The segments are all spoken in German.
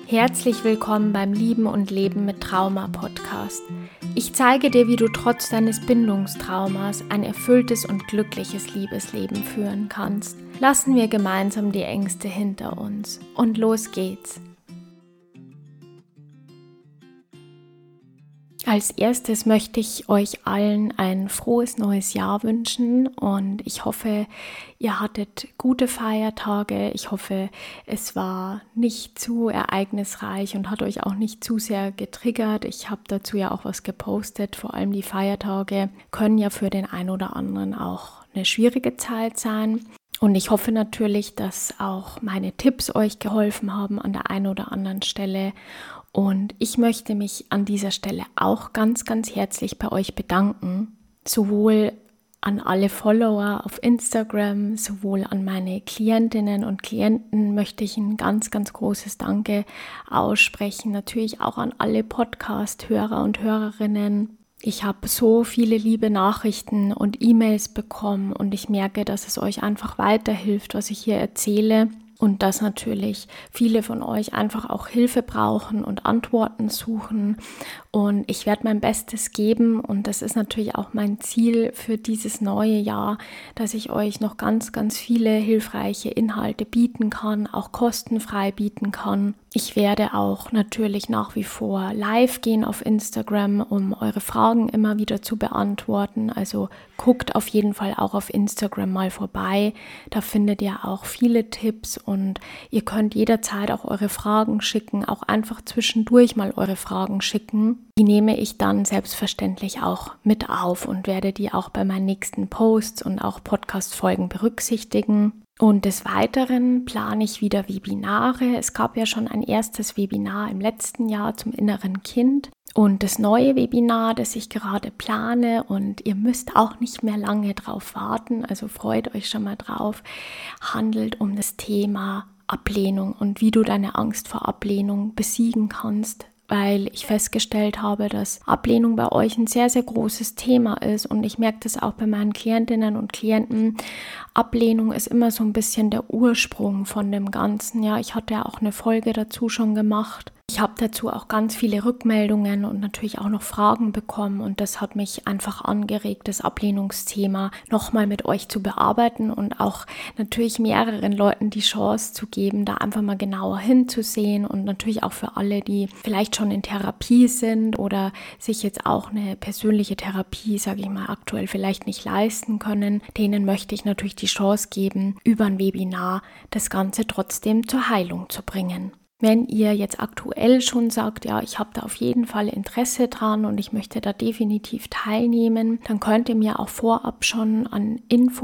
Herzlich willkommen beim Lieben und Leben mit Trauma Podcast. Ich zeige dir, wie du trotz deines Bindungstraumas ein erfülltes und glückliches Liebesleben führen kannst. Lassen wir gemeinsam die Ängste hinter uns. Und los geht's. Als erstes möchte ich euch allen ein frohes neues Jahr wünschen und ich hoffe, ihr hattet gute Feiertage. Ich hoffe, es war nicht zu ereignisreich und hat euch auch nicht zu sehr getriggert. Ich habe dazu ja auch was gepostet. Vor allem die Feiertage können ja für den einen oder anderen auch eine schwierige Zeit sein. Und ich hoffe natürlich, dass auch meine Tipps euch geholfen haben an der einen oder anderen Stelle. Und ich möchte mich an dieser Stelle auch ganz, ganz herzlich bei euch bedanken. Sowohl an alle Follower auf Instagram, sowohl an meine Klientinnen und Klienten möchte ich ein ganz, ganz großes Danke aussprechen. Natürlich auch an alle Podcast-Hörer und Hörerinnen. Ich habe so viele liebe Nachrichten und E-Mails bekommen und ich merke, dass es euch einfach weiterhilft, was ich hier erzähle. Und dass natürlich viele von euch einfach auch Hilfe brauchen und Antworten suchen. Und ich werde mein Bestes geben. Und das ist natürlich auch mein Ziel für dieses neue Jahr, dass ich euch noch ganz, ganz viele hilfreiche Inhalte bieten kann, auch kostenfrei bieten kann. Ich werde auch natürlich nach wie vor live gehen auf Instagram, um eure Fragen immer wieder zu beantworten. Also guckt auf jeden Fall auch auf Instagram mal vorbei. Da findet ihr auch viele Tipps und ihr könnt jederzeit auch eure Fragen schicken, auch einfach zwischendurch mal eure Fragen schicken. Die nehme ich dann selbstverständlich auch mit auf und werde die auch bei meinen nächsten Posts und auch Podcast-Folgen berücksichtigen. Und des Weiteren plane ich wieder Webinare. Es gab ja schon ein erstes Webinar im letzten Jahr zum inneren Kind. Und das neue Webinar, das ich gerade plane, und ihr müsst auch nicht mehr lange drauf warten, also freut euch schon mal drauf, handelt um das Thema Ablehnung und wie du deine Angst vor Ablehnung besiegen kannst. Weil ich festgestellt habe, dass Ablehnung bei euch ein sehr, sehr großes Thema ist und ich merke das auch bei meinen Klientinnen und Klienten. Ablehnung ist immer so ein bisschen der Ursprung von dem Ganzen. Ja, ich hatte ja auch eine Folge dazu schon gemacht. Ich habe dazu auch ganz viele Rückmeldungen und natürlich auch noch Fragen bekommen und das hat mich einfach angeregt, das Ablehnungsthema nochmal mit euch zu bearbeiten und auch natürlich mehreren Leuten die Chance zu geben, da einfach mal genauer hinzusehen und natürlich auch für alle, die vielleicht schon in Therapie sind oder sich jetzt auch eine persönliche Therapie, sage ich mal, aktuell vielleicht nicht leisten können, denen möchte ich natürlich die Chance geben, über ein Webinar das Ganze trotzdem zur Heilung zu bringen. Wenn ihr jetzt aktuell schon sagt, ja, ich habe da auf jeden Fall Interesse dran und ich möchte da definitiv teilnehmen, dann könnt ihr mir auch vorab schon an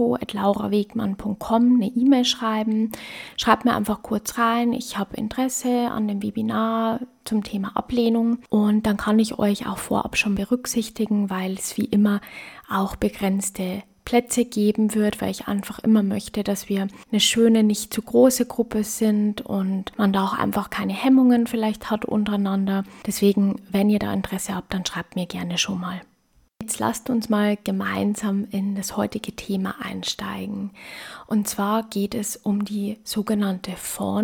info@laurawegmann.com eine E-Mail schreiben. Schreibt mir einfach kurz rein, ich habe Interesse an dem Webinar zum Thema Ablehnung und dann kann ich euch auch vorab schon berücksichtigen, weil es wie immer auch begrenzte Plätze geben wird, weil ich einfach immer möchte, dass wir eine schöne, nicht zu große Gruppe sind und man da auch einfach keine Hemmungen vielleicht hat untereinander. Deswegen, wenn ihr da Interesse habt, dann schreibt mir gerne schon mal. Jetzt lasst uns mal gemeinsam in das heutige Thema einsteigen. Und zwar geht es um die sogenannte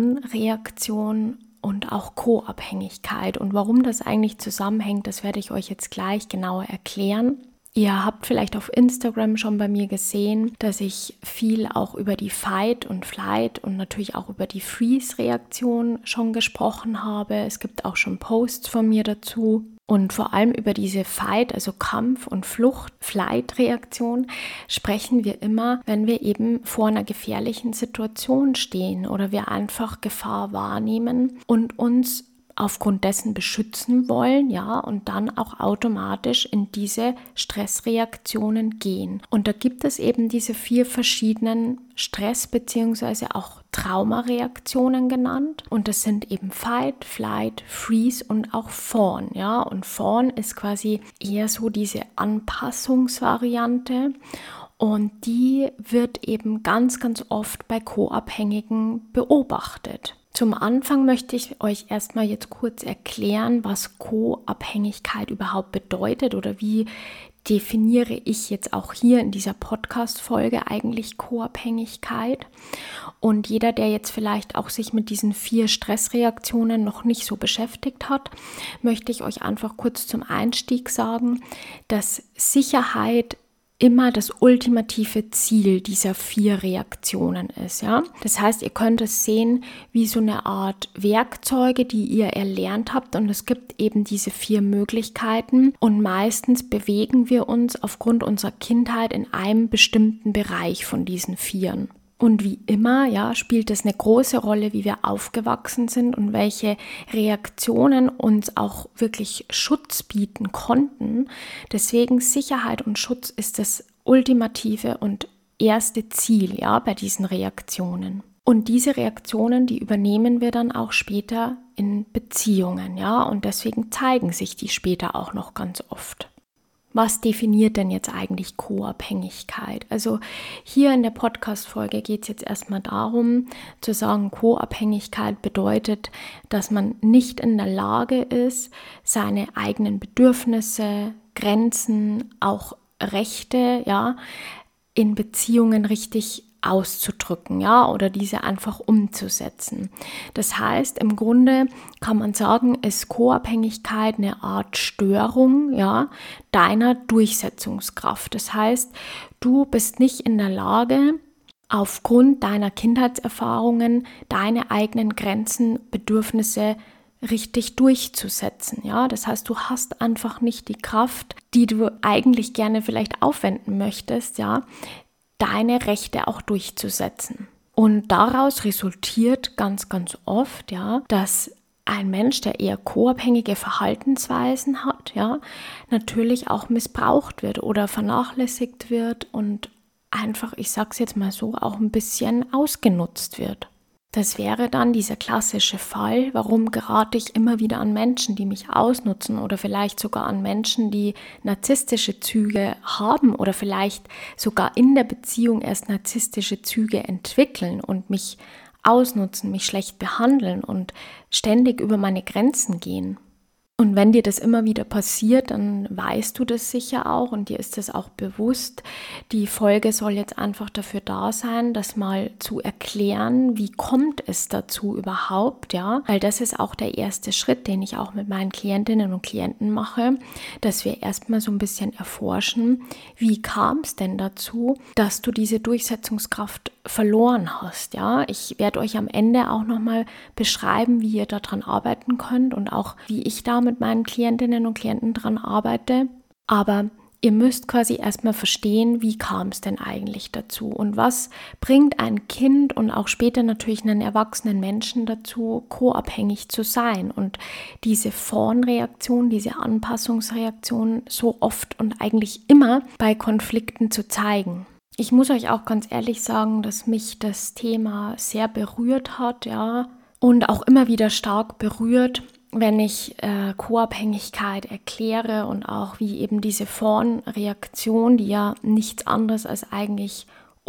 Fawn-Reaktion und auch Co-Abhängigkeit. Und warum das eigentlich zusammenhängt, das werde ich euch jetzt gleich genauer erklären. Ihr habt vielleicht auf Instagram schon bei mir gesehen, dass ich viel auch über die Fight und Flight und natürlich auch über die Freeze-Reaktion schon gesprochen habe. Es gibt auch schon Posts von mir dazu. Und vor allem über diese Fight, also Kampf- und Flucht-Flight-Reaktion sprechen wir immer, wenn wir eben vor einer gefährlichen Situation stehen oder wir einfach Gefahr wahrnehmen und uns aufgrund dessen beschützen wollen, ja, und dann auch automatisch in diese Stressreaktionen gehen. Und da gibt es eben diese 4 verschiedenen Stress- bzw. auch Traumareaktionen genannt. Und das sind eben Fight, Flight, Freeze und auch Fawn, ja. Und Fawn ist quasi eher so diese Anpassungsvariante. Und die wird eben ganz, ganz oft bei Co-Abhängigen beobachtet. Zum Anfang möchte ich euch erstmal jetzt kurz erklären, was Co-Abhängigkeit überhaupt bedeutet oder wie definiere ich jetzt auch hier in dieser Podcast-Folge eigentlich Co-Abhängigkeit. Und jeder, der jetzt vielleicht auch sich mit diesen 4 Stressreaktionen noch nicht so beschäftigt hat, möchte ich euch einfach kurz zum Einstieg sagen, dass Sicherheit immer das ultimative Ziel dieser 4 Reaktionen ist. Ja? Das heißt, ihr könnt es sehen wie so eine Art Werkzeuge, die ihr erlernt habt, und es gibt eben diese 4 Möglichkeiten, und meistens bewegen wir uns aufgrund unserer Kindheit in einem bestimmten Bereich von diesen 4. Und wie immer, ja, spielt es eine große Rolle, wie wir aufgewachsen sind und welche Reaktionen uns auch wirklich Schutz bieten konnten. Deswegen Sicherheit und Schutz ist das ultimative und erste Ziel, ja, bei diesen Reaktionen. Und diese Reaktionen, die übernehmen wir dann auch später in Beziehungen, ja, und deswegen zeigen sich die später auch noch ganz oft. Was definiert denn jetzt eigentlich Co-Abhängigkeit? Also hier in der Podcast-Folge geht es jetzt erstmal darum, zu sagen, Co-Abhängigkeit bedeutet, dass man nicht in der Lage ist, seine eigenen Bedürfnisse, Grenzen, auch Rechte, ja, in Beziehungen richtig auszudrücken, ja, oder diese einfach umzusetzen. Das heißt, im Grunde kann man sagen, ist Co-Abhängigkeit eine Art Störung, ja, deiner Durchsetzungskraft. Das heißt, du bist nicht in der Lage, aufgrund deiner Kindheitserfahrungen deine eigenen Grenzen, Bedürfnisse richtig durchzusetzen, ja. Das heißt, du hast einfach nicht die Kraft, die du eigentlich gerne vielleicht aufwenden möchtest, ja, deine Rechte auch durchzusetzen. Und daraus resultiert ganz, ganz oft, ja, dass ein Mensch, der eher co-abhängige Verhaltensweisen hat, ja, natürlich auch missbraucht wird oder vernachlässigt wird und einfach, ich sag's jetzt mal so, auch ein bisschen ausgenutzt wird. Das wäre dann dieser klassische Fall, warum gerate ich immer wieder an Menschen, die mich ausnutzen, oder vielleicht sogar an Menschen, die narzisstische Züge haben oder vielleicht sogar in der Beziehung erst narzisstische Züge entwickeln und mich ausnutzen, mich schlecht behandeln und ständig über meine Grenzen gehen. Und wenn dir das immer wieder passiert, dann weißt du das sicher auch und dir ist das auch bewusst. Die Folge soll jetzt einfach dafür da sein, das mal zu erklären, wie kommt es dazu überhaupt, ja? Weil das ist auch der erste Schritt, den ich auch mit meinen Klientinnen und Klienten mache, dass wir erstmal so ein bisschen erforschen, wie kam es denn dazu, dass du diese Durchsetzungskraft verloren hast, ja? Ich werde euch am Ende auch nochmal beschreiben, wie ihr daran arbeiten könnt und auch, wie ich da mit meinen Klientinnen und Klienten dran arbeite. Aber ihr müsst quasi erstmal verstehen, wie kam es denn eigentlich dazu und was bringt ein Kind und auch später natürlich einen erwachsenen Menschen dazu, co-abhängig zu sein und diese Fawn-Reaktion, diese Anpassungsreaktion so oft und eigentlich immer bei Konflikten zu zeigen. Ich muss euch auch ganz ehrlich sagen, dass mich das Thema sehr berührt hat, ja, und auch immer wieder stark berührt, wenn ich Co-Abhängigkeit erkläre und auch wie eben diese Fawn-Reaktion, die ja nichts anderes als eigentlich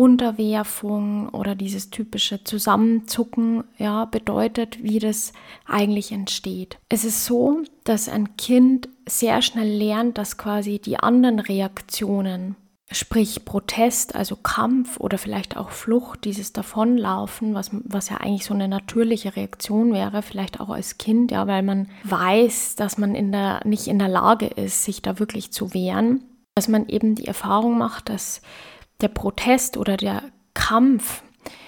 Unterwerfung oder dieses typische Zusammenzucken, ja, bedeutet, wie das eigentlich entsteht. Es ist so, dass ein Kind sehr schnell lernt, dass quasi die anderen Reaktionen, sprich Protest, also Kampf oder vielleicht auch Flucht, dieses Davonlaufen, was ja eigentlich so eine natürliche Reaktion wäre, vielleicht auch als Kind, ja, weil man weiß, dass man nicht in der Lage ist, sich da wirklich zu wehren, dass man eben die Erfahrung macht, dass der Protest oder der Kampf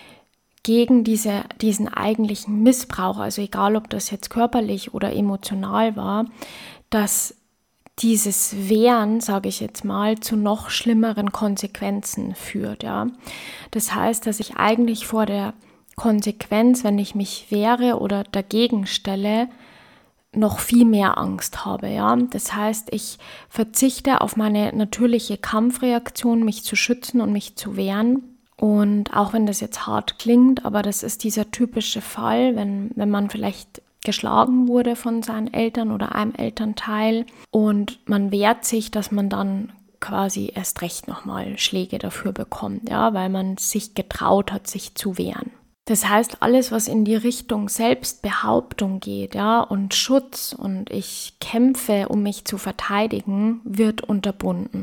gegen diesen eigentlichen Missbrauch, also egal ob das jetzt körperlich oder emotional war, dass dieses Wehren, sage ich jetzt mal, zu noch schlimmeren Konsequenzen führt. Ja? Das heißt, dass ich eigentlich vor der Konsequenz, wenn ich mich wehre oder dagegen stelle, noch viel mehr Angst habe. Ja? Das heißt, ich verzichte auf meine natürliche Kampfreaktion, mich zu schützen und mich zu wehren. Und auch wenn das jetzt hart klingt, aber das ist dieser typische Fall, wenn man vielleicht geschlagen wurde von seinen Eltern oder einem Elternteil und man wehrt sich, dass man dann quasi erst recht nochmal Schläge dafür bekommt, ja, weil man sich getraut hat, sich zu wehren. Das heißt, alles, was in die Richtung Selbstbehauptung geht, ja, und Schutz und ich kämpfe, um mich zu verteidigen, wird unterbunden.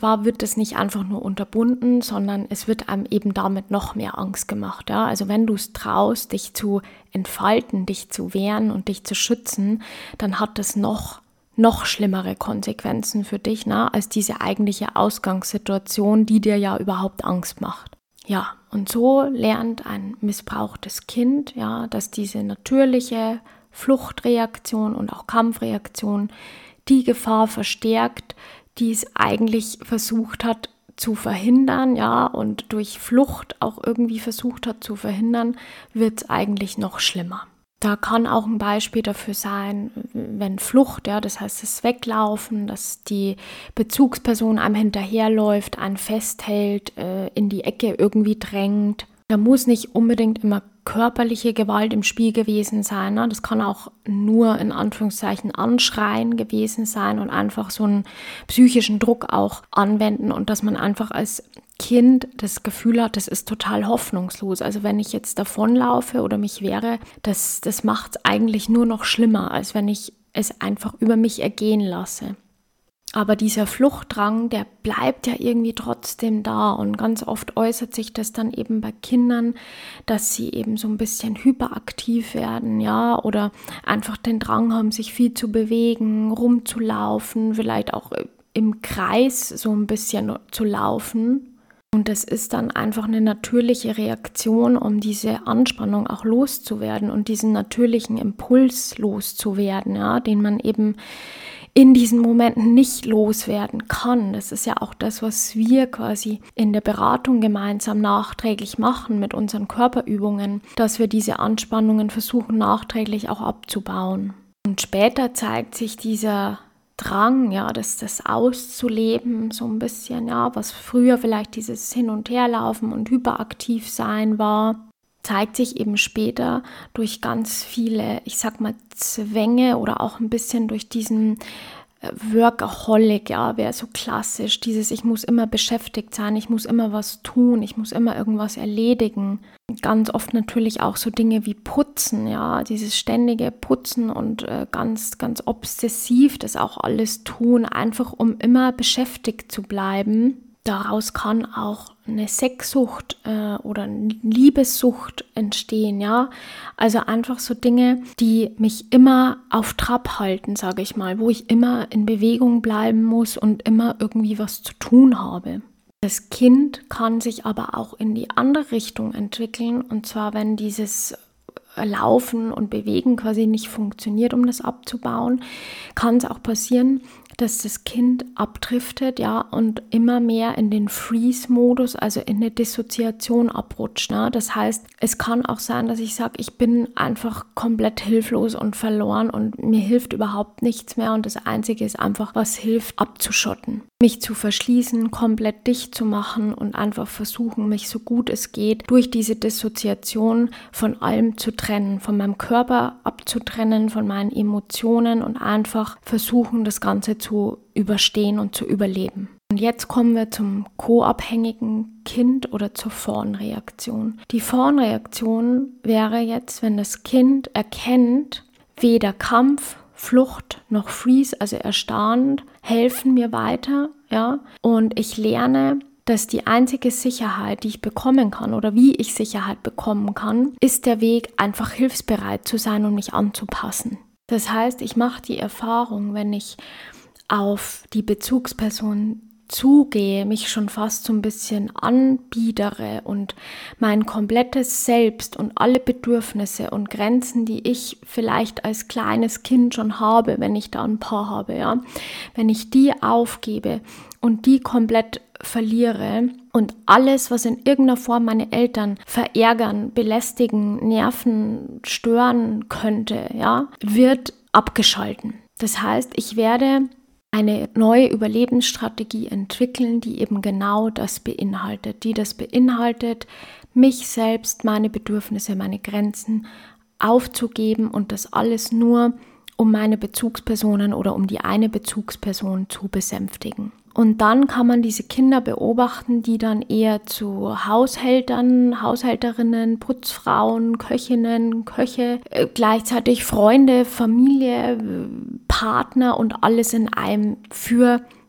zwar wird es nicht einfach nur unterbunden, sondern es wird einem eben damit noch mehr Angst gemacht. Ja? Also wenn du es traust, dich zu entfalten, dich zu wehren und dich zu schützen, dann hat das noch schlimmere Konsequenzen für dich, als diese eigentliche Ausgangssituation, die dir ja überhaupt Angst macht. Ja, und so lernt ein missbrauchtes Kind, ja, dass diese natürliche Fluchtreaktion und auch Kampfreaktion die Gefahr verstärkt, die es eigentlich versucht hat zu verhindern, ja, und durch Flucht auch irgendwie versucht hat zu verhindern, wird es eigentlich noch schlimmer. Da kann auch ein Beispiel dafür sein, wenn Flucht, ja, das heißt das Weglaufen, dass die Bezugsperson einem hinterherläuft, einen festhält, in die Ecke irgendwie drängt. Da muss nicht unbedingt immer körperliche Gewalt im Spiel gewesen sein. Ne? Das kann auch nur in Anführungszeichen Anschreien gewesen sein und einfach so einen psychischen Druck auch anwenden und dass man einfach als Kind das Gefühl hat, das ist total hoffnungslos. Also wenn ich jetzt davonlaufe oder mich wehre, das macht es eigentlich nur noch schlimmer, als wenn ich es einfach über mich ergehen lasse. Aber dieser Fluchtdrang, der bleibt ja irgendwie trotzdem da und ganz oft äußert sich das dann eben bei Kindern, dass sie eben so ein bisschen hyperaktiv werden, ja, oder einfach den Drang haben, sich viel zu bewegen, rumzulaufen, vielleicht auch im Kreis so ein bisschen zu laufen. Und das ist dann einfach eine natürliche Reaktion, um diese Anspannung auch loszuwerden und diesen natürlichen Impuls loszuwerden, ja, den man eben in diesen Momenten nicht loswerden kann. Das ist ja auch das, was wir quasi in der Beratung gemeinsam nachträglich machen mit unseren Körperübungen, dass wir diese Anspannungen versuchen nachträglich auch abzubauen. Und später zeigt sich dieser Drang, ja, das auszuleben, so ein bisschen, ja, was früher vielleicht dieses Hin- und Herlaufen und hyperaktiv sein war, zeigt sich eben später durch ganz viele, ich sag mal, Zwänge oder auch ein bisschen durch diesen Workaholic, ja, wäre so klassisch, dieses ich muss immer beschäftigt sein, ich muss immer was tun, ich muss immer irgendwas erledigen. Ganz oft natürlich auch so Dinge wie Putzen, ja, dieses ständige Putzen und ganz, ganz obsessiv das auch alles tun, einfach um immer beschäftigt zu bleiben. Daraus kann auch eine Sexsucht oder eine Liebessucht entstehen, ja. Also einfach so Dinge, die mich immer auf Trab halten, sage ich mal, wo ich immer in Bewegung bleiben muss und immer irgendwie was zu tun habe. Das Kind kann sich aber auch in die andere Richtung entwickeln, und zwar, wenn dieses Laufen und Bewegen quasi nicht funktioniert, um das abzubauen, kann es auch passieren, dass das Kind abdriftet, ja, und immer mehr in den Freeze-Modus, also in eine Dissoziation abrutscht. Ne? Das heißt, es kann auch sein, dass ich sage, ich bin einfach komplett hilflos und verloren und mir hilft überhaupt nichts mehr und das Einzige ist einfach, was hilft, abzuschotten. Mich zu verschließen, komplett dicht zu machen und einfach versuchen, mich so gut es geht, durch diese Dissoziation von allem zu trennen, von meinem Körper abzutrennen, von meinen Emotionen und einfach versuchen, das Ganze zu überstehen und zu überleben. Und jetzt kommen wir zum co-abhängigen Kind oder zur Fawn-Reaktion. Die Fawn-Reaktion wäre jetzt, wenn das Kind erkennt, weder Kampf, Flucht noch Freeze, also Erstarrend, helfen mir weiter, ja, und ich lerne, dass die einzige Sicherheit, die ich bekommen kann oder wie ich Sicherheit bekommen kann, ist der Weg, einfach hilfsbereit zu sein und mich anzupassen. Das heißt, ich mache die Erfahrung, wenn ich auf die Bezugsperson zugehe, mich schon fast so ein bisschen anbiedere und mein komplettes Selbst und alle Bedürfnisse und Grenzen, die ich vielleicht als kleines Kind schon habe, wenn ich da ein paar habe, ja, wenn ich die aufgebe und die komplett verliere und alles, was in irgendeiner Form meine Eltern verärgern, belästigen, nerven, stören könnte, ja, wird abgeschalten. Das heißt, ich werde eine neue Überlebensstrategie entwickeln, die eben genau das beinhaltet, mich selbst, meine Bedürfnisse, meine Grenzen aufzugeben und das alles nur, um meine Bezugspersonen oder um die eine Bezugsperson zu besänftigen. Und dann kann man diese Kinder beobachten, die dann eher zu Haushältern, Haushälterinnen, Putzfrauen, Köchinnen, Köche, gleichzeitig Freunde, Familie, Partner und alles in einem für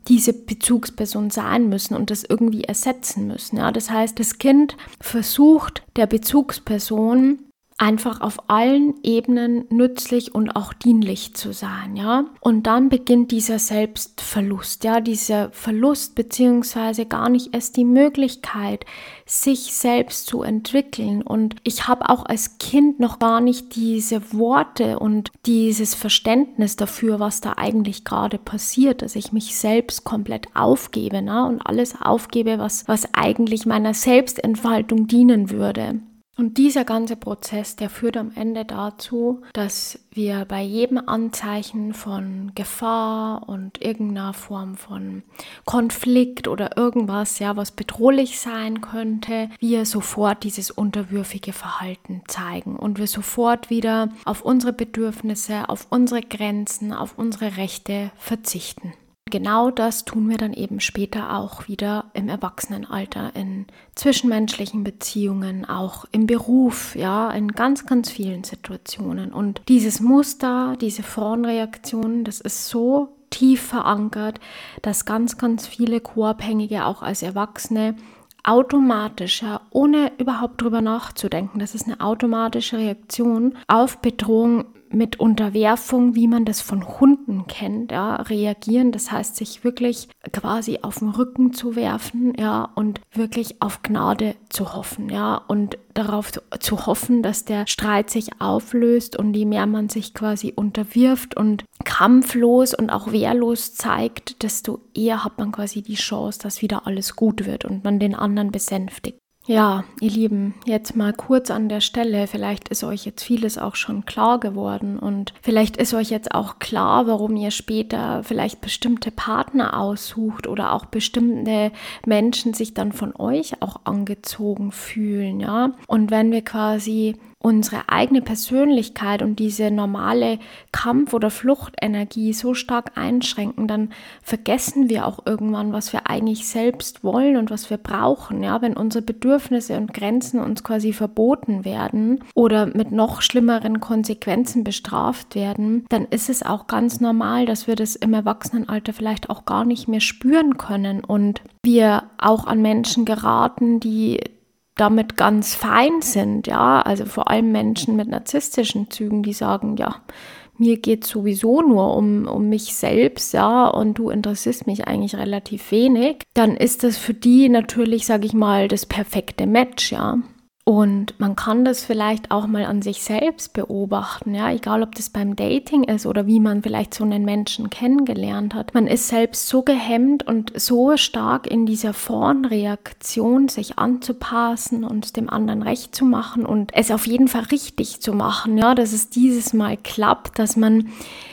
diese Bezugsperson sein müssen und das irgendwie ersetzen müssen. Ja? Das heißt, das Kind versucht der Bezugsperson einfach auf allen Ebenen nützlich und auch dienlich zu sein, ja. Und dann beginnt dieser Selbstverlust, ja, dieser Verlust beziehungsweise gar nicht erst die Möglichkeit, sich selbst zu entwickeln. Und ich habe auch als Kind noch gar nicht diese Worte und dieses Verständnis dafür, was da eigentlich gerade passiert, dass ich mich selbst komplett aufgebe, ne? Und alles aufgebe, was eigentlich meiner Selbstentfaltung dienen würde. Und dieser ganze Prozess, der führt am Ende dazu, dass wir bei jedem Anzeichen von Gefahr und irgendeiner Form von Konflikt oder irgendwas, ja, was bedrohlich sein könnte, wir sofort dieses unterwürfige Verhalten zeigen und wir sofort wieder auf unsere Bedürfnisse, auf unsere Grenzen, auf unsere Rechte verzichten. Genau das tun wir dann eben später auch wieder im Erwachsenenalter, in zwischenmenschlichen Beziehungen, auch im Beruf, ja, in ganz, ganz vielen Situationen. Und dieses Muster, diese Vorreaktion, das ist so tief verankert, dass ganz, ganz viele Co-Abhängige auch als Erwachsene automatisch, ja, ohne überhaupt drüber nachzudenken, das ist eine automatische Reaktion auf Bedrohung mit Unterwerfung, wie man das von Hunden kennt, ja, reagieren. Das heißt, sich wirklich quasi auf den Rücken zu werfen, ja, und wirklich auf Gnade zu hoffen, ja, und darauf zu hoffen, dass der Streit sich auflöst und je mehr man sich quasi unterwirft und kampflos und auch wehrlos zeigt, desto eher hat man quasi die Chance, dass wieder alles gut wird und man den anderen besänftigt. Ja, ihr Lieben, jetzt mal kurz an der Stelle, vielleicht ist euch jetzt vieles auch schon klar geworden und vielleicht ist euch jetzt auch klar, warum ihr später vielleicht bestimmte Partner aussucht oder auch bestimmte Menschen sich dann von euch auch angezogen fühlen, ja. Und wenn wir quasi unsere eigene Persönlichkeit und diese normale Kampf- oder Fluchtenergie so stark einschränken, dann vergessen wir auch irgendwann, was wir eigentlich selbst wollen und was wir brauchen. Ja, wenn unsere Bedürfnisse und Grenzen uns quasi verboten werden oder mit noch schlimmeren Konsequenzen bestraft werden, dann ist es auch ganz normal, dass wir das im Erwachsenenalter vielleicht auch gar nicht mehr spüren können und wir auch an Menschen geraten, die damit ganz fein sind, ja, also vor allem Menschen mit narzisstischen Zügen, die sagen, ja, mir geht es sowieso nur um mich selbst, ja, und du interessierst mich eigentlich relativ wenig, dann ist das für die natürlich, sage ich mal, das perfekte Match, ja. Und man kann das vielleicht auch mal an sich selbst beobachten, ja, egal ob das beim Dating ist oder wie man vielleicht so einen Menschen kennengelernt hat. Man ist selbst so gehemmt und so stark in dieser Vorreaktion, sich anzupassen und dem anderen recht zu machen und es auf jeden Fall richtig zu machen, ja, dass es dieses Mal klappt, dass man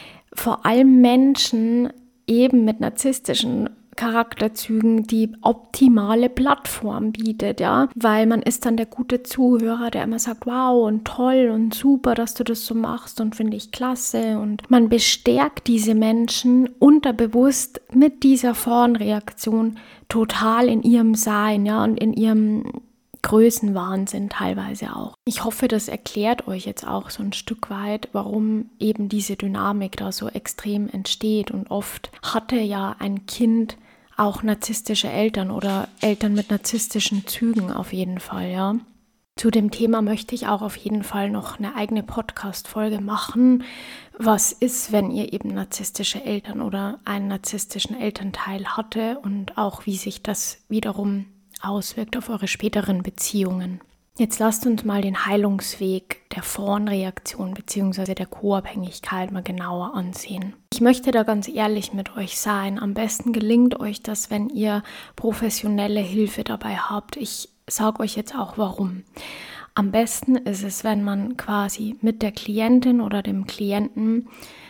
vor allem Menschen eben mit narzisstischen Charakterzügen die optimale Plattform bietet, ja, weil man ist dann der gute Zuhörer, der immer sagt, wow und toll und super, dass du das so machst und finde ich klasse und man bestärkt diese Menschen unterbewusst mit dieser Vorreaktion total in ihrem Sein, ja, und in ihrem Größenwahnsinn teilweise auch. Ich hoffe, das erklärt euch jetzt auch so ein Stück weit, warum eben diese Dynamik da so extrem entsteht und oft hatte ja ein Kind auch narzisstische Eltern oder Eltern mit narzisstischen Zügen auf jeden Fall, ja. Zu dem Thema möchte ich auch auf jeden Fall noch eine eigene Podcast-Folge machen. Was ist, wenn ihr eben narzisstische Eltern oder einen narzisstischen Elternteil hatte und auch wie sich das wiederum auswirkt auf eure späteren Beziehungen. Jetzt lasst uns mal den Heilungsweg der Vorreaktion bzw. der Co-Abhängigkeit mal genauer ansehen. Ich möchte da ganz ehrlich mit euch sein. Am besten gelingt euch das, wenn ihr professionelle Hilfe dabei habt. Ich sage euch jetzt auch warum. Am besten ist es, wenn man quasi mit der Klientin oder dem Klienten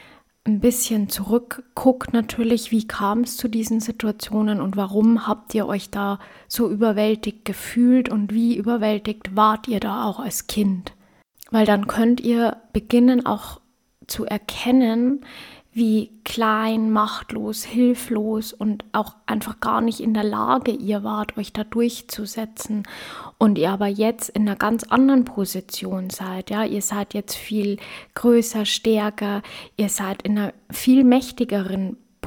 ein bisschen zurückguckt natürlich, wie kam es zu diesen Situationen und warum habt ihr euch da so überwältigt gefühlt und wie überwältigt wart ihr da auch als Kind. Weil dann könnt ihr beginnen auch zu erkennen, wie klein, machtlos, hilflos und auch einfach gar nicht in der Lage ihr wart, euch da durchzusetzen und ihr aber jetzt in einer ganz anderen Position seid, ja, ihr seid jetzt viel größer, stärker, ihr seid in einer viel mächtigeren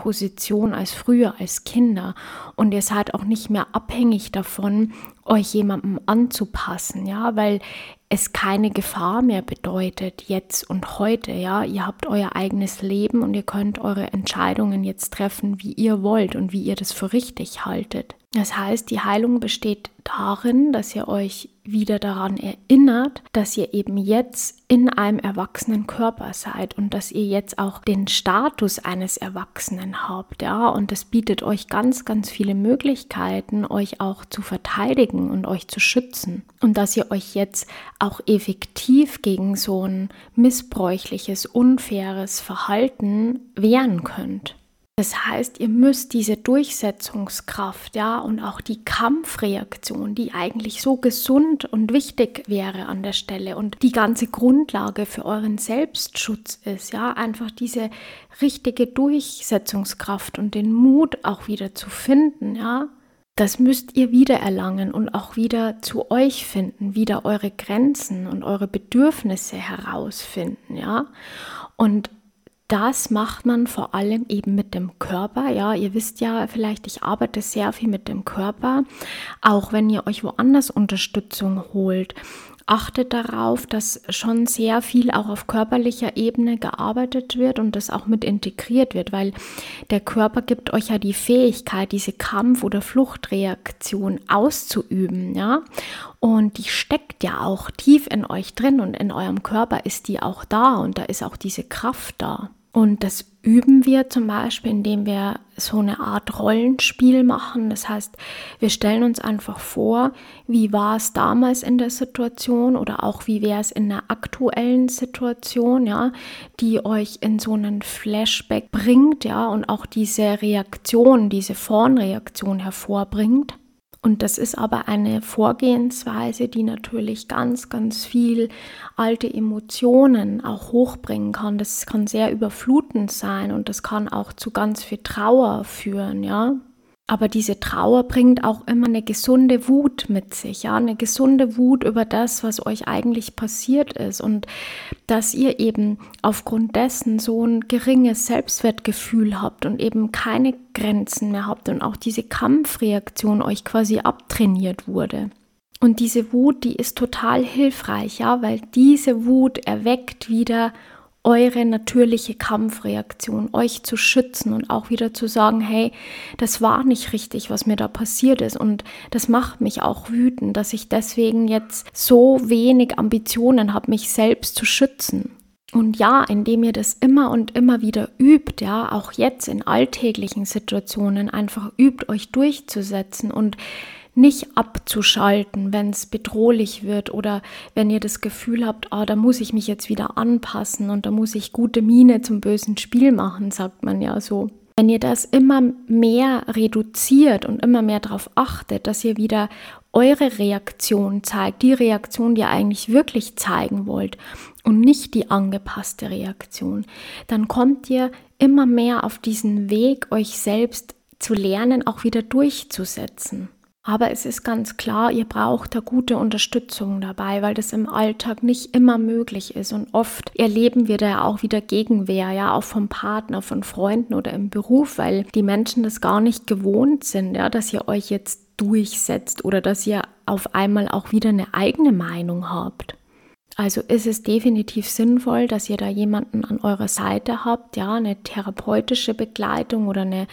Position als früher, als Kinder. Und ihr seid auch nicht mehr abhängig davon, euch jemandem anzupassen, ja, weil es keine Gefahr mehr bedeutet, jetzt und heute, ja. Ihr habt euer eigenes Leben und ihr könnt eure Entscheidungen jetzt treffen, wie ihr wollt und wie ihr das für richtig haltet. Das heißt, die Heilung besteht darin, dass ihr euch wieder daran erinnert, dass ihr eben jetzt in einem erwachsenen Körper seid und dass ihr jetzt auch den Status eines Erwachsenen habt, ja, und das bietet euch ganz, ganz viele Möglichkeiten, euch auch zu verteidigen und euch zu schützen und dass ihr euch jetzt auch effektiv gegen so ein missbräuchliches, unfaires Verhalten wehren könnt. Das heißt, ihr müsst diese Durchsetzungskraft, ja, und auch die Kampfreaktion, die eigentlich so gesund und wichtig wäre an der Stelle und die ganze Grundlage für euren Selbstschutz ist, ja, einfach diese richtige Durchsetzungskraft und den Mut auch wieder zu finden, ja, das müsst ihr wieder erlangen und auch wieder zu euch finden, wieder eure Grenzen und eure Bedürfnisse herausfinden, ja, und das macht man vor allem eben mit dem Körper. Ja, ihr wisst ja vielleicht, ich arbeite sehr viel mit dem Körper. Auch wenn ihr euch woanders Unterstützung holt, achtet darauf, dass schon sehr viel auch auf körperlicher Ebene gearbeitet wird und das auch mit integriert wird, weil der Körper gibt euch ja die Fähigkeit, diese Kampf- oder Fluchtreaktion auszuüben, ja. Und die steckt ja auch tief in euch drin und in eurem Körper ist die auch da und da ist auch diese Kraft da. Und das üben wir zum Beispiel, indem wir so eine Art Rollenspiel machen. Das heißt, wir stellen uns einfach vor, wie war es damals in der Situation oder auch wie wäre es in der aktuellen Situation, ja, die euch in so einen Flashback bringt, ja, und auch diese Reaktion, diese Vorreaktion hervorbringt. Und das ist aber eine Vorgehensweise, die natürlich ganz, ganz viel alte Emotionen auch hochbringen kann. Das kann sehr überflutend sein und das kann auch zu ganz viel Trauer führen, ja. Aber diese Trauer bringt auch immer eine gesunde Wut mit sich, ja, eine gesunde Wut über das, was euch eigentlich passiert ist und dass ihr eben aufgrund dessen so ein geringes Selbstwertgefühl habt und eben keine Grenzen mehr habt und auch diese Kampfreaktion euch quasi abtrainiert wurde. Und diese Wut, die ist total hilfreich, ja, weil diese Wut erweckt wieder eure natürliche Kampfreaktion, euch zu schützen und auch wieder zu sagen, hey, das war nicht richtig, was mir da passiert ist und das macht mich auch wütend, dass ich deswegen jetzt so wenig Ambitionen habe, mich selbst zu schützen. Und ja, indem ihr das immer und immer wieder übt, ja, auch jetzt in alltäglichen Situationen einfach übt, euch durchzusetzen und nicht abzuschalten, wenn es bedrohlich wird oder wenn ihr das Gefühl habt, da muss ich mich jetzt wieder anpassen und da muss ich gute Miene zum bösen Spiel machen, sagt man ja so. Wenn ihr das immer mehr reduziert und immer mehr darauf achtet, dass ihr wieder eure Reaktion zeigt, die Reaktion, die ihr eigentlich wirklich zeigen wollt und nicht die angepasste Reaktion, dann kommt ihr immer mehr auf diesen Weg, euch selbst zu lernen, auch wieder durchzusetzen. Aber es ist ganz klar, ihr braucht da gute Unterstützung dabei, weil das im Alltag nicht immer möglich ist. Und oft erleben wir da ja auch wieder Gegenwehr, ja, auch vom Partner, von Freunden oder im Beruf, weil die Menschen das gar nicht gewohnt sind, ja, dass ihr euch jetzt durchsetzt oder dass ihr auf einmal auch wieder eine eigene Meinung habt. Also ist es definitiv sinnvoll, dass ihr da jemanden an eurer Seite habt, ja, eine therapeutische Begleitung oder eine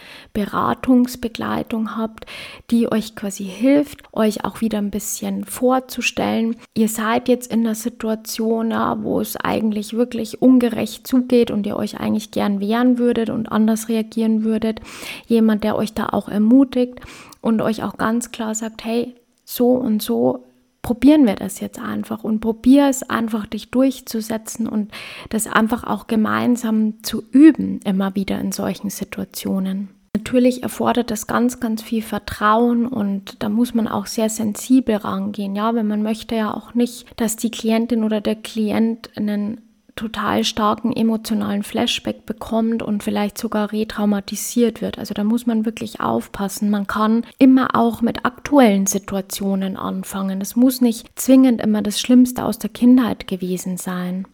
Beratungsbegleitung habt, die euch quasi hilft, euch auch wieder ein bisschen vorzustellen. Ihr seid jetzt in einer Situation, ja, wo es eigentlich wirklich ungerecht zugeht und ihr euch eigentlich gern wehren würdet und anders reagieren würdet. Jemand, der euch da auch ermutigt und euch auch ganz klar sagt, hey, so und so probieren wir das jetzt einfach und probier es einfach, dich durchzusetzen und das einfach auch gemeinsam zu üben, immer wieder in solchen Situationen. Natürlich erfordert das ganz, ganz viel Vertrauen und da muss man auch sehr sensibel rangehen, ja, weil man möchte ja auch nicht, dass die Klientin oder der Klient einen total starken emotionalen Flashback bekommt und vielleicht sogar retraumatisiert wird. Also da muss man wirklich aufpassen. Man kann immer auch mit aktuellen Situationen anfangen. Es muss nicht zwingend immer das Schlimmste aus der Kindheit gewesen sein.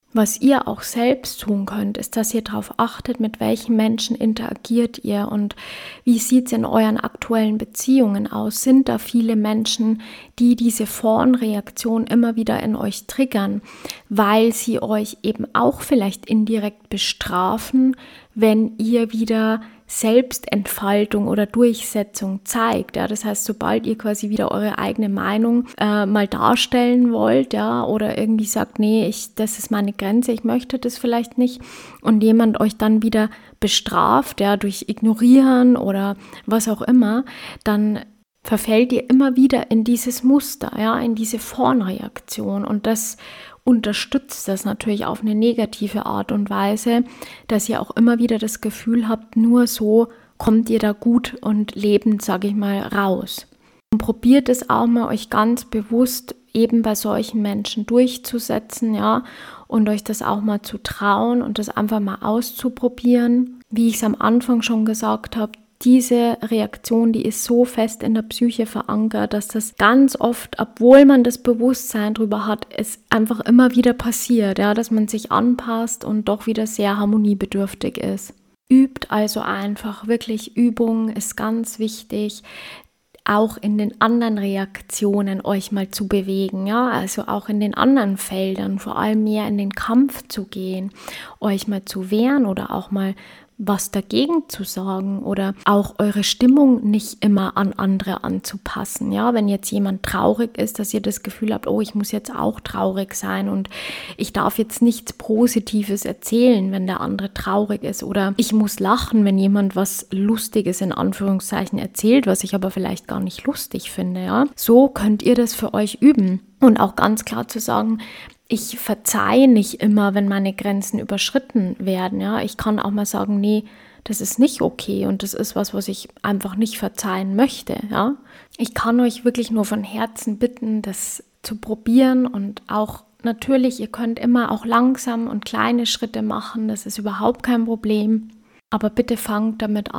Was ihr auch selbst tun könnt, ist, dass ihr darauf achtet, mit welchen Menschen interagiert ihr und wie sieht es in euren aktuellen Beziehungen aus. Sind da viele Menschen, die diese Vorreaktion immer wieder in euch triggern, weil sie euch eben auch vielleicht indirekt bestrafen, wenn ihr wieder Selbstentfaltung oder Durchsetzung zeigt. Ja, das heißt, sobald ihr quasi wieder eure eigene Meinung mal darstellen wollt, ja, oder irgendwie sagt, nee, das ist meine Grenze, ich möchte das vielleicht nicht, und jemand euch dann wieder bestraft, ja, durch Ignorieren oder was auch immer, dann verfällt ihr immer wieder in dieses Muster, ja, in diese Vorreaktion, und das unterstützt das natürlich auf eine negative Art und Weise, dass ihr auch immer wieder das Gefühl habt, nur so kommt ihr da gut und lebend, sage ich mal, raus. Und probiert es auch mal, euch ganz bewusst eben bei solchen Menschen durchzusetzen, ja, und euch das auch mal zu trauen und das einfach mal auszuprobieren. Wie ich es am Anfang schon gesagt habe, diese Reaktion, die ist so fest in der Psyche verankert, dass das ganz oft, obwohl man das Bewusstsein drüber hat, es einfach immer wieder passiert, ja, dass man sich anpasst und doch wieder sehr harmoniebedürftig ist. Übt also einfach, wirklich Übung ist ganz wichtig, auch in den anderen Reaktionen euch mal zu bewegen, ja, also auch in den anderen Feldern, vor allem mehr in den Kampf zu gehen, euch mal zu wehren oder auch mal was dagegen zu sagen oder auch eure Stimmung nicht immer an andere anzupassen. Ja, wenn jetzt jemand traurig ist, dass ihr das Gefühl habt, oh, ich muss jetzt auch traurig sein und ich darf jetzt nichts Positives erzählen, wenn der andere traurig ist, oder ich muss lachen, wenn jemand was Lustiges in Anführungszeichen erzählt, was ich aber vielleicht gar nicht lustig finde. Ja, so könnt ihr das für euch üben und auch ganz klar zu sagen, ich verzeihe nicht immer, wenn meine Grenzen überschritten werden. Ja, ich kann auch mal sagen, nee, das ist nicht okay und das ist was ich einfach nicht verzeihen möchte. Ja, ich kann euch wirklich nur von Herzen bitten, das zu probieren, und auch natürlich, ihr könnt immer auch langsam und kleine Schritte machen. Das ist überhaupt kein Problem. Aber bitte fangt damit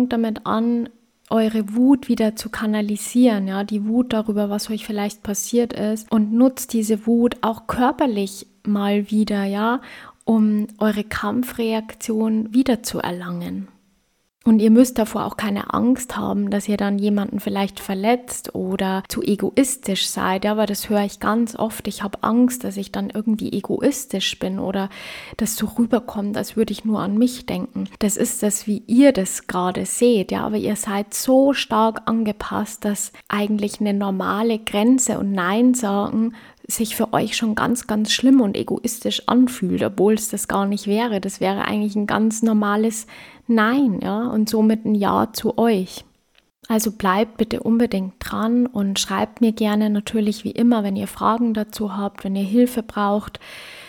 an, eure Wut wieder zu kanalisieren, ja, die Wut darüber, was euch vielleicht passiert ist, und nutzt diese Wut auch körperlich mal wieder, ja, um eure Kampfreaktion wieder zu erlangen. Und ihr müsst davor auch keine Angst haben, dass ihr dann jemanden vielleicht verletzt oder zu egoistisch seid. Ja, aber das höre ich ganz oft. Ich habe Angst, dass ich dann irgendwie egoistisch bin oder das so rüberkommt, als würde ich nur an mich denken. Das ist das, wie ihr das gerade seht. Ja, aber ihr seid so stark angepasst, dass eigentlich eine normale Grenze und Nein sagen sich für euch schon ganz, ganz schlimm und egoistisch anfühlt, obwohl es das gar nicht wäre. Das wäre eigentlich ein ganz normales Nein, ja, und somit ein Ja zu euch. Also bleibt bitte unbedingt dran und schreibt mir gerne natürlich wie immer, wenn ihr Fragen dazu habt, wenn ihr Hilfe braucht.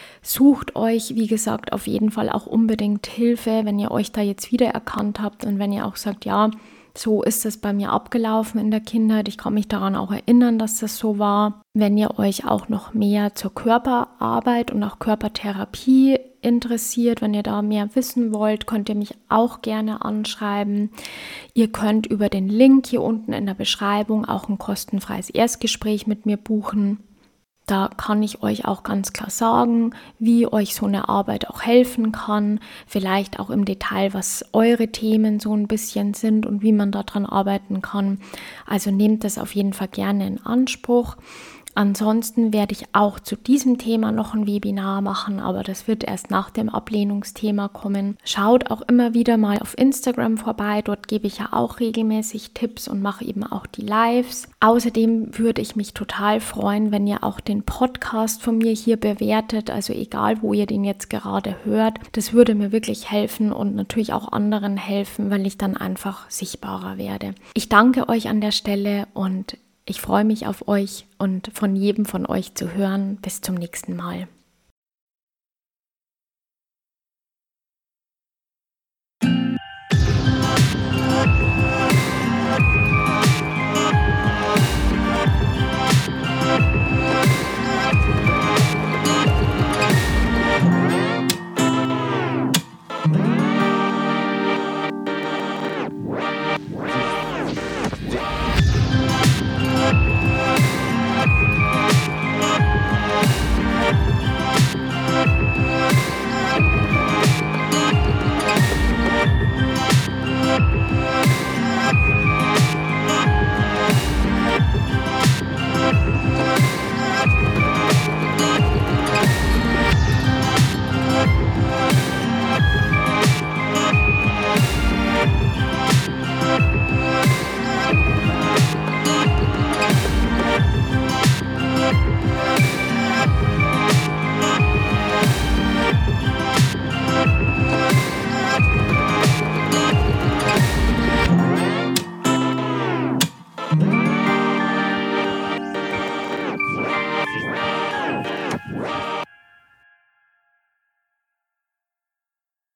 Sucht euch, wie gesagt, auf jeden Fall auch unbedingt Hilfe, wenn ihr euch da jetzt wiedererkannt habt und wenn ihr auch sagt, ja, so ist es bei mir abgelaufen in der Kindheit. Ich kann mich daran auch erinnern, dass das so war. Wenn ihr euch auch noch mehr zur Körperarbeit und auch Körpertherapie interessiert, wenn ihr da mehr wissen wollt, könnt ihr mich auch gerne anschreiben. Ihr könnt über den Link hier unten in der Beschreibung auch ein kostenfreies Erstgespräch mit mir buchen. Da kann ich euch auch ganz klar sagen, wie euch so eine Arbeit auch helfen kann, vielleicht auch im Detail, was eure Themen so ein bisschen sind und wie man daran arbeiten kann. Also nehmt das auf jeden Fall gerne in Anspruch. Ansonsten werde ich auch zu diesem Thema noch ein Webinar machen, aber das wird erst nach dem Ablehnungsthema kommen. Schaut auch immer wieder mal auf Instagram vorbei, dort gebe ich ja auch regelmäßig Tipps und mache eben auch die Lives. Außerdem würde ich mich total freuen, wenn ihr auch den Podcast von mir hier bewertet, also egal, wo ihr den jetzt gerade hört. Das würde mir wirklich helfen und natürlich auch anderen helfen, weil ich dann einfach sichtbarer werde. Ich danke euch an der Stelle und ich freue mich auf euch und von jedem von euch zu hören. Bis zum nächsten Mal.